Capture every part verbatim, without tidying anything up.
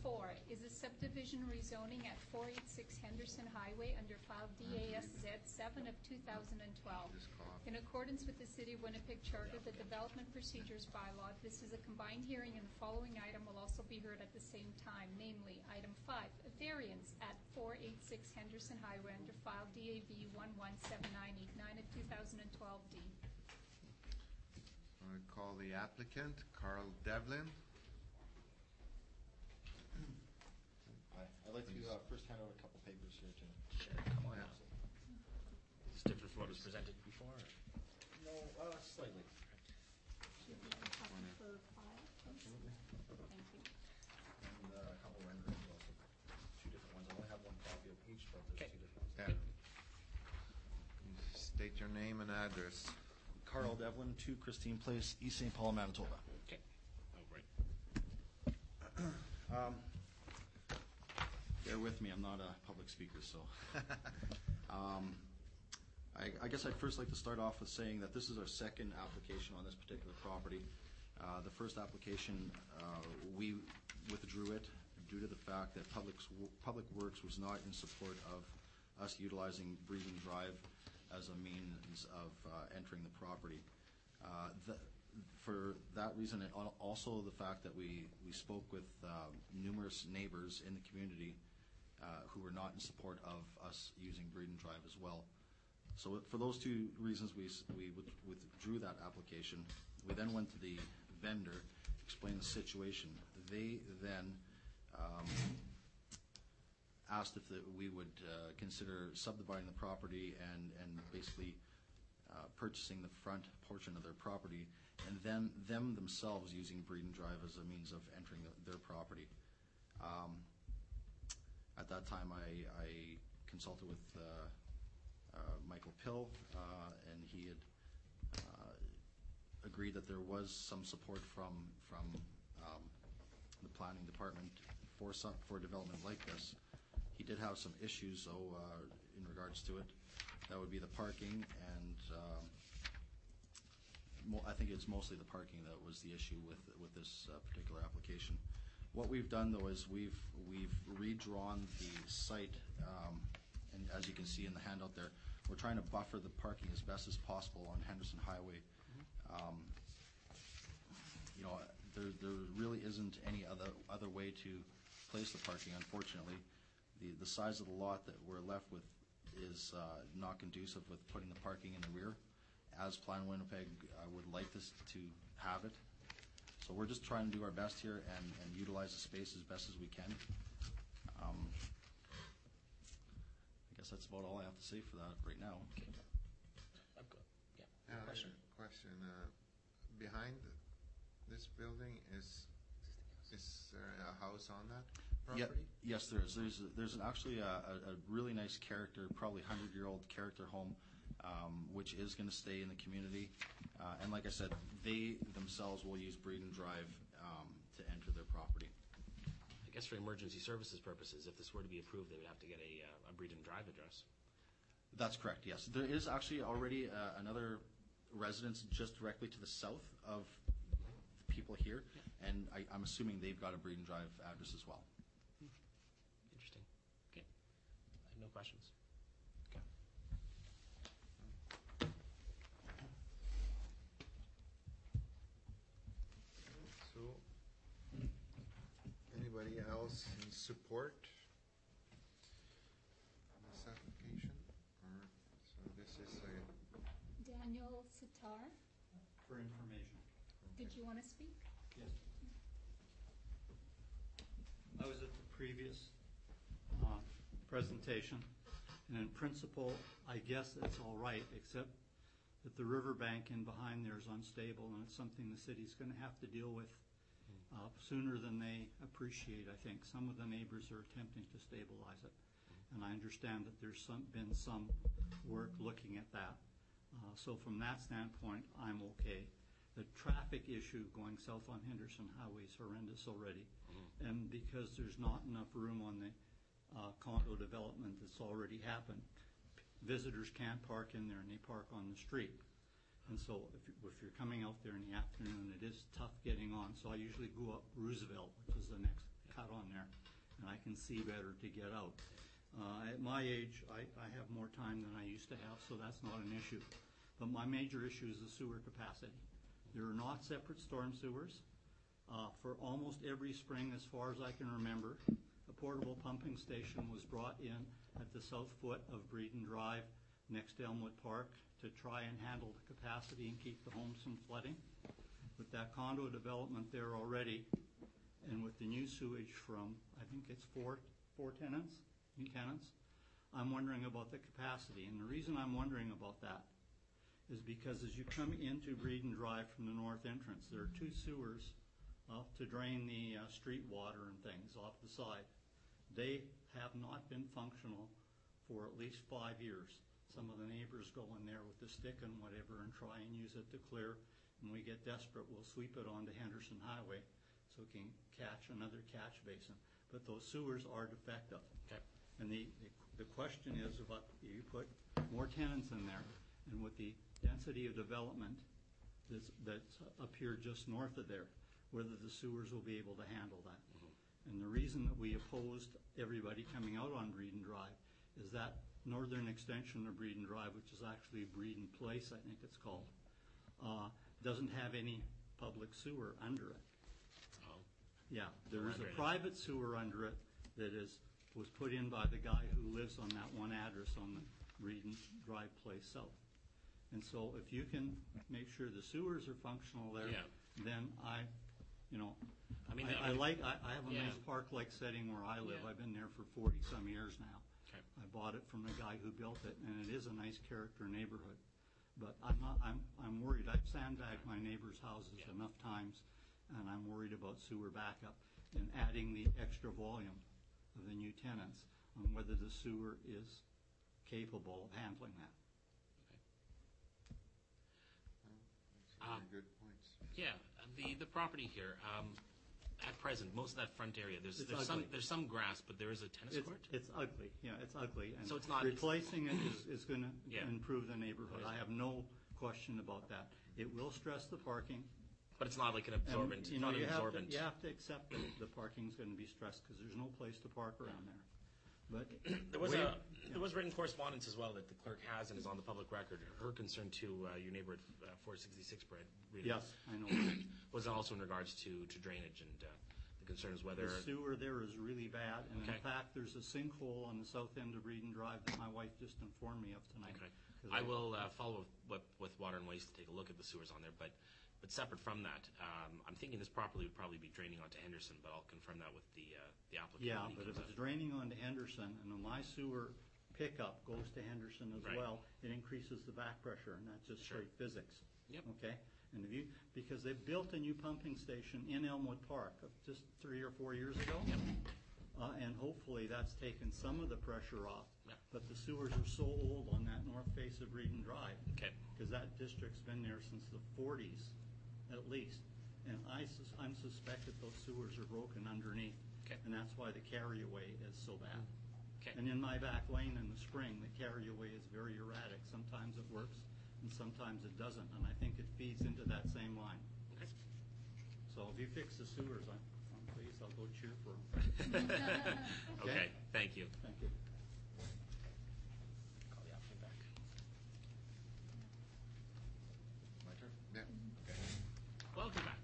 four is a subdivision rezoning at four eighty-six Henderson Highway under file D A S Z seven of two thousand twelve. In accordance with the City of Winnipeg Charter, the Development Procedures Bylaw, this is a combined hearing, and the following item will also be heard at the same time, namely item five, a variance at four eighty-six Henderson Highway under file D A V one one seven nine eight nine of two thousand twelve D. I call the applicant, Carl Devlin. Hi. I'd like to uh, first hand out a couple papers here to. Sure, come on Yeah. out. Is this different from what was presented before? Or? No, uh, slightly. For file, Absolutely. thank you. And uh, a couple renderings also. Two different ones. I only have one copy of each, but there's Okay. two different ones. Yeah. State your name and address. Carl Devlin, two Christine Place, East Saint Paul, Manitoba. Okay. Oh, right. Um, bear with me, I'm not a public speaker, so. um, I, I guess I'd first like to start off with saying that this is our second application on this particular property. Uh, the first application, uh, we withdrew it due to the fact that Public, Public Works was not in support of us utilizing Breeden Drive as a means of uh, entering the property. Uh, the, for that reason, and also the fact that we, we spoke with uh, numerous neighbors in the community uh, who were not in support of us using Breeden Drive as well. So for those two reasons, we, we withdrew that application. We then went to the vendor, explained the situation. They then um, asked if the, we would uh, consider subdividing the property and, and basically uh, purchasing the front portion of their property, and then them themselves using Breeden Drive as a means of entering the, their property. Um, at that time, I, I consulted with uh, uh, Michael Pill, uh, and he had uh, agreed that there was some support from from um, the planning department for some for development like this. He did have some issues, though, uh, in regards to it. That would be the parking, and um, mo I think it's mostly the parking that was the issue with with this uh, particular application. What we've done, though, is we've we've redrawn the site, um, and as you can see in the handout there, we're trying to buffer the parking as best as possible on Henderson Highway. Um, you know, there there really isn't any other other way to place the parking, unfortunately. The, the size of the lot that we're left with is uh, not conducive with putting the parking in the rear, as Plan Winnipeg uh, would like this to have it. So we're just trying to do our best here and, and utilize the space as best as we can. Um, I guess that's about all I have to say for that right now. Okay. I'm good. Yeah. Uh, Question. Question. Uh, behind this building is is there a house on that property? Yeah, yes, there is. There's there's an actually a, a really nice character, probably hundred-year-old character home, um, which is going to stay in the community. Uh, and like I said, they themselves will use Breeden Drive um, to enter their property. I guess for emergency services purposes, if this were to be approved, they would have to get a, uh, a Breeden Drive address. That's correct, yes. There is actually already uh, another residence just directly to the south of people here, and I, I'm assuming they've got a Breeden Drive address as well. Interesting. Okay. I have no questions. Okay. So, anybody else in support of this application? Or, so this is a... Daniel Sitar, For information. did you want to speak? Yes. I was at the previous uh, presentation, and in principle, I guess it's all right, except that the riverbank in behind there is unstable, and it's something the city's going to have to deal with uh, sooner than they appreciate, I think. Some of the neighbors are attempting to stabilize it, and I understand that there's some, been some work looking at that. Uh, so from that standpoint, I'm okay. The traffic issue going south on Henderson Highway is horrendous already. Mm-hmm. And because there's not enough room on the uh, condo development that's already happened, visitors can't park in there and they park on the street. And so if, you, if you're coming out there in the afternoon, it is tough getting on. So I usually go up Roosevelt, which is the next cut on there. and I can see better to get out. Uh, At my age, I, I have more time than I used to have, so that's not an issue. But my major issue is the sewer capacity. There are not separate storm sewers. Uh, For almost every spring, as far as I can remember, a portable pumping station was brought in at the south foot of Breeden Drive next to Elmwood Park to try and handle the capacity and keep the homes from flooding. With that condo development there already, and with the new sewage from, I think it's four, four tenants, new tenants, I'm wondering about the capacity. And the reason I'm wondering about that is because as you come into Breeden Drive from the north entrance, there are two sewers uh, to drain the uh, street water and things off the side. They have not been functional for at least five years. Some of the neighbors go in there with the stick and whatever and try and use it to clear. When we get desperate, we'll sweep it onto Henderson Highway so it can catch another catch basin. But those sewers are defective. Okay. And the, the, the question is about, you put more tenants in there, and with the density of development that's, that's up here just north of there, whether the sewers will be able to handle that. Mm-hmm. And the reason that we opposed everybody coming out on Breeden Drive is that northern extension of Breeden Drive, which is actually Breeden Place, I think it's called, uh, doesn't have any public sewer under it. Oh. Yeah, there is a Under it. private sewer under it that is, was put in by the guy who lives on that one address on the Breeden Drive Place South. And so if you can make sure the sewers are functional there, Yeah. then I, you know, I mean, I, I I mean- like, I, I have a Yeah. nice park-like setting where I live. Yeah. I've been there for forty-some years now. Okay. I bought it from the guy who built it, and it is a nice character neighborhood. But I'm not, I'm, I'm worried. I've sandbagged my neighbors' houses Yeah. enough times, and I'm worried about sewer backup and adding the extra volume of the new tenants on whether the sewer is capable of handling that. Well, Uh, Very good points. Yeah, uh, the, the property here, um, at present, most of that front area, there's, It's there's some, ugly. there's some grass, but there is a tennis It's, court? it's ugly, yeah, it's ugly. And So it's not- it's- replacing it is, is gonna Yeah. improve the neighborhood. I have no question about that. It will stress the parking. But it's not like an And, absorbent, it's you know, not an you have to- absorbent. You have to accept that the parking's gonna be stressed, because there's no place to park around there. But. There was wait- a, there was written correspondence as well that the clerk has and is on the public record. Her concern to uh, your neighbor at uh, four sixty-six, Brad, Rita, Yes, I know. was also in regards to, to drainage and uh, the concern is whether. The sewer there is really bad, and in Okay. fact, there's a sinkhole on the south end of Breeden Drive that my wife just informed me of tonight. Okay. 'Cause I will uh, follow with, with Water and Waste to take a look at the sewers on there, but, but separate from that, um, I'm thinking this property would probably be draining onto Henderson, but I'll confirm that with the, uh, the applicant. Yeah, when he but if comes it's up. draining onto Henderson, and then my sewer pickup goes to Henderson as Right. well, it increases the back pressure, and that's just Sure. straight physics. Yep. Okay? And if you, because they built a new pumping station in Elmwood Park uh, just three or four years ago. Yep. Uh, and hopefully that's taken some of the pressure off. Yep. But the sewers are so old on that north face of Breeden Drive. Okay. Because that district's been there since the forties, at least. And I sus- I'm suspect that those sewers are broken underneath. Okay. And that's why the carryaway is so bad. Okay. And in my back lane in the spring, the carryaway is very erratic. Sometimes it works and sometimes it doesn't. And I think it feeds into that same line. Okay. So if you fix the sewers, I'm, I'm pleased. I'll go cheer for them. Okay, thank you. Thank you. Call the applicant back. My turn? Yeah. Okay. Welcome back.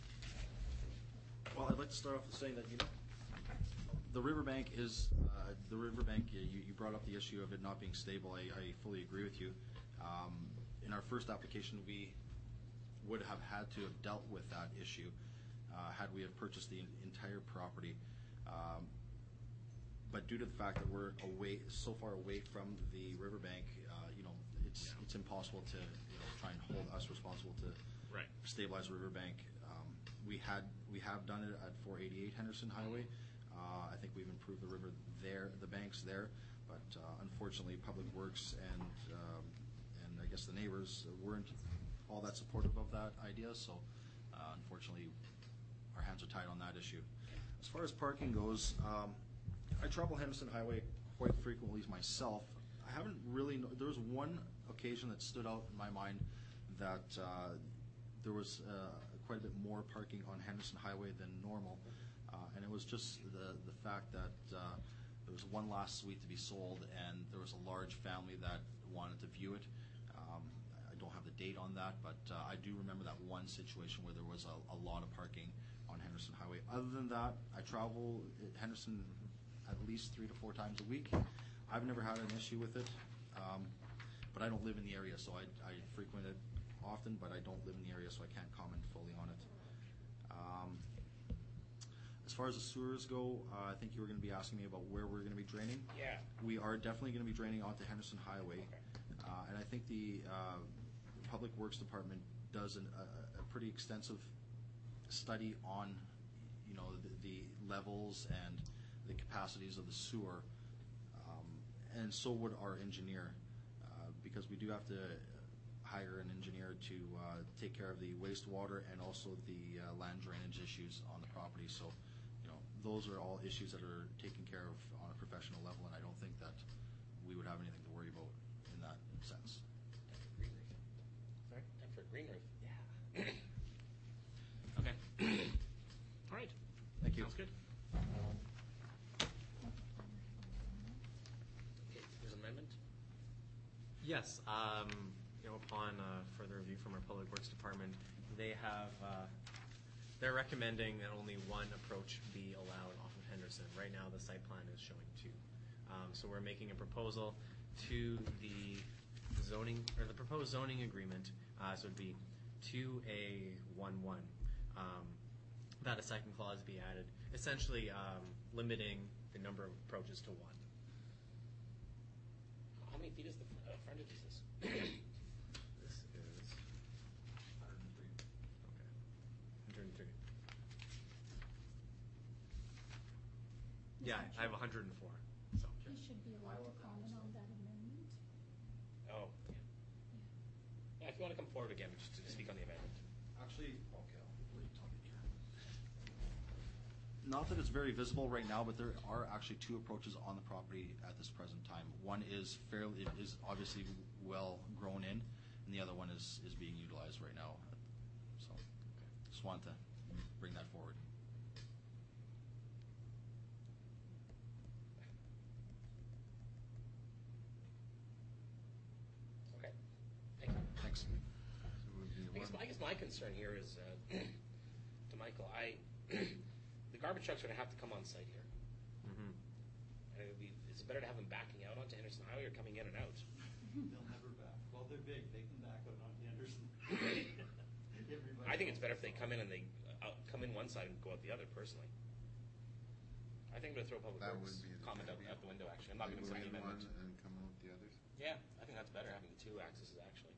Well, I'd like to start off with saying that, you know, the riverbank is, uh, the riverbank, you, you brought up the issue of it not being stable. I, I fully agree with you. Um, in our first application, we would have had to have dealt with that issue uh, had we have purchased the entire property. Um, but due to the fact that we're away, so far away from the riverbank, uh, you know, it's Yeah. it's impossible to, you know, try and hold us responsible to Right. stabilize the riverbank. Um, we had we have done it at four eighty-eight Henderson Highway. Uh, I think we've improved the river there, the banks there, but uh, unfortunately, Public Works and um, and I guess the neighbors weren't all that supportive of that idea. So, uh, unfortunately, our hands are tied on that issue. As far as parking goes, um, I travel Henderson Highway quite frequently myself. I haven't really. There was one occasion that stood out in my mind that uh, there was uh, quite a bit more parking on Henderson Highway than normal. Uh, Uh, and it was just the, the fact that uh, there was one last suite to be sold, and there was a large family that wanted to view it. Um, I don't have the date on that, but uh, I do remember that one situation where there was a, a lot of parking on Henderson Highway. Other than that, I travel Henderson at least three to four times a week. I've never had an issue with it, um, but I don't live in the area, so I, I frequent it often, but I don't live in the area, so I can't comment fully on it. Um, as far as the sewers go, uh, I think you were going to be asking me about where we're going to be draining. Yeah. We are definitely going to be draining onto Henderson Highway, Okay. uh, and I think the uh, Public Works Department does an, a, a pretty extensive study on, you know, the, the levels and the capacities of the sewer, um, and so would our engineer, uh, because we do have to hire an engineer to uh, take care of the wastewater and also the uh, land drainage issues on the property. So, you know, those are all issues that are taken care of on a professional level, and I don't think that we would have anything to worry about in that sense. Green roof. Sorry? Time for a green roof. Yeah. Okay. All right. Thank you. Sounds good. Okay, there's an amendment? Yes, um, you know, upon uh, further review from our Public Works Department, they have, uh, they're recommending that only one approach be allowed off of Henderson. Right now, the site plan is showing two. Um, so we're making a proposal to the zoning, or the proposed zoning agreement, uh, so it'd be two A one one. Um, that a second clause be added, essentially um, limiting the number of approaches to one. How many feet is the uh, frontage is this? This is one hundred three. okay, one hundred three. Yeah, I have one hundred four. So You should be allowed to comment on that amendment. Oh, yeah. Yeah, if you want to come forward again, just to speak on the amendment. Actually, okay, I'll wait till you here. Not that it's very visible right now, but there are actually two approaches on the property at this present time. One is fairly, it is obviously well grown in, and the other one is, is being utilized right now. So, just wanted to bring that forward. Okay. Thank you. Thanks. So it would be I guess, one- I guess my concern here is, uh, to Michael, I, the garbage trucks are gonna have to come on site here. mm-hmm. And it would be, is it better to have them backing out onto Henderson Highway or coming in and out? They'll never back. Well, they're big. They can back out onto Henderson. Everybody I think it's else better if they will. come in and they, uh, out, come in one side and go out the other, personally. I think I'm gonna throw Public That Works would be the comment out, idea. out the window, actually. I'm not They gonna go accept the in one amendment. and come out the others. Yeah, I think that's better, having the two axes, actually.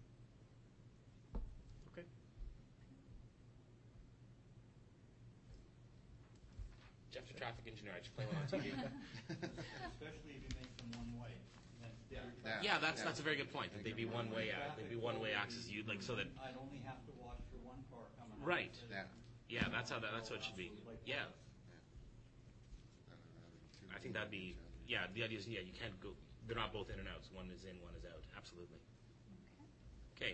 Okay. Jeff's a traffic engineer, I just play one on T V. Especially if you make them one way. Then Yeah. you're- Yeah, that's, Yeah. that's a very good point, that they'd be one-way, uh, they'd be one-way axes, you, like, so that, I'd only have to watch for one car coming out. Right. Yeah. yeah, that's how, that that's how it should be. Yeah, Rather than having two I think that'd be, each other. yeah, the idea is, yeah, you can't go, they're not both in and outs, one is in, one is out, absolutely. Okay.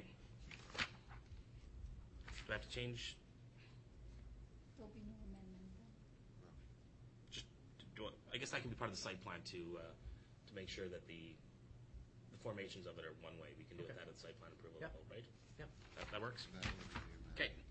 Do I have to change, There'll be no amendment then. just, do, I- I guess that can be part of the site plan to, uh, to make sure that the, the formations of it are one way, we can do it Okay. that at the site plan approval Yeah. level, right? Yep. That, that works? That would be a matter. Okay,